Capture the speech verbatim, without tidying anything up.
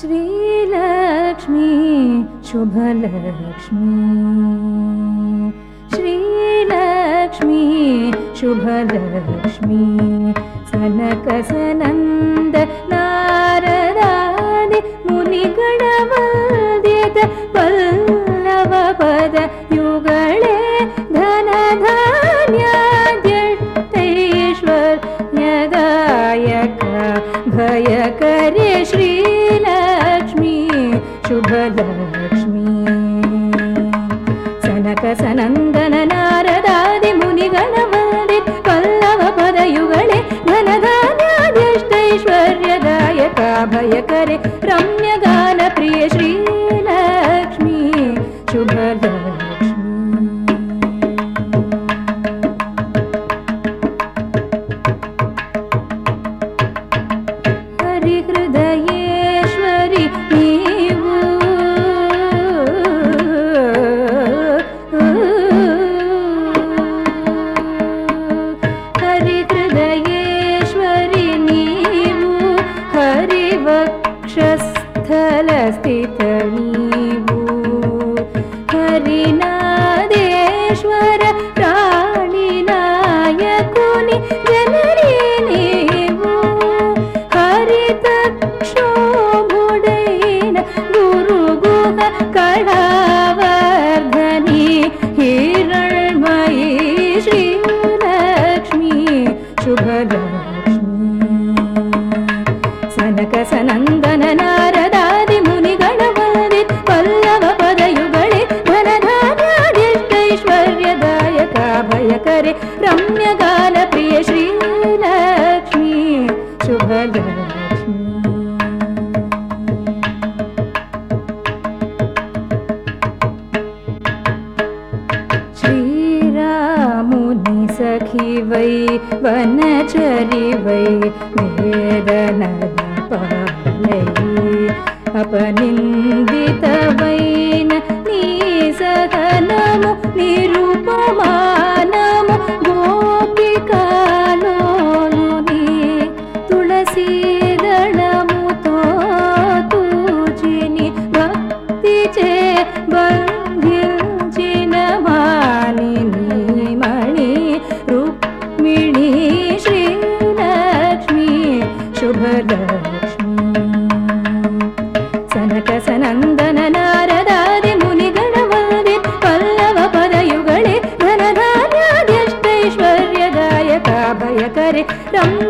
श्रीलक्ष्मी शुभलक्ष्मी श्रीलक्ष्मी शुभलक्ष्मी सनकसनन्द नारदादि मुनिगणवन्द्यत पल्लव पद युगळे धनधान्याद्यष्टैश्वर्यदायक भयकरे श्रीलक्ष्मी शुभलक्ष्मी सनकसनन्दन नारदादि मुनिगणवन्दित पल्लव पदयुगळे धनधान्याद्यष्टैश्वर्यदायक भयकरे रम्यगानप्रिय श्रीलक्ष्मी शुभलक्ष्मी हरिहृदयेश्वरि नीवु हरिहृदयेश्वरि नीवु हरिवक्षस्थलस्थित नीवु हरिनादेश्वर प्राणिनायकुनि जननी नीवु हरितक्षोभुडैन गुरुगुह कलावर्धनी हिरण्मयी श्रीलक्ष्मी शुभलक्ष्मी सनकसनन्दन नारदादि मुनिगणवन्दित पल्लव पदयुगळे धनधान्याद्यष्टैश्वर्यदायक भयकरे रम्यगानप्रिय श्रीलक्ष्मी शुभलक्ष्मी श्रीरामुनि सखी वै वनचरि वै वेदनदपालै अपनिन्दित वैन निसहनमु निरुपमानमु गोपिकालोलुनि तुलसीदळमुतो तूजिनि भक्तिचे बन्धिंचिन मानिनी मणि रुक्मिणी श्रीलक्ष्मी शुभलक्ष्मी सनकसनन्दन नारदादि मुनिगणवन्दित पल्लव पदयुगळे धनधान्याद्यष्टैश्वर्यदायक भयकरे रम्य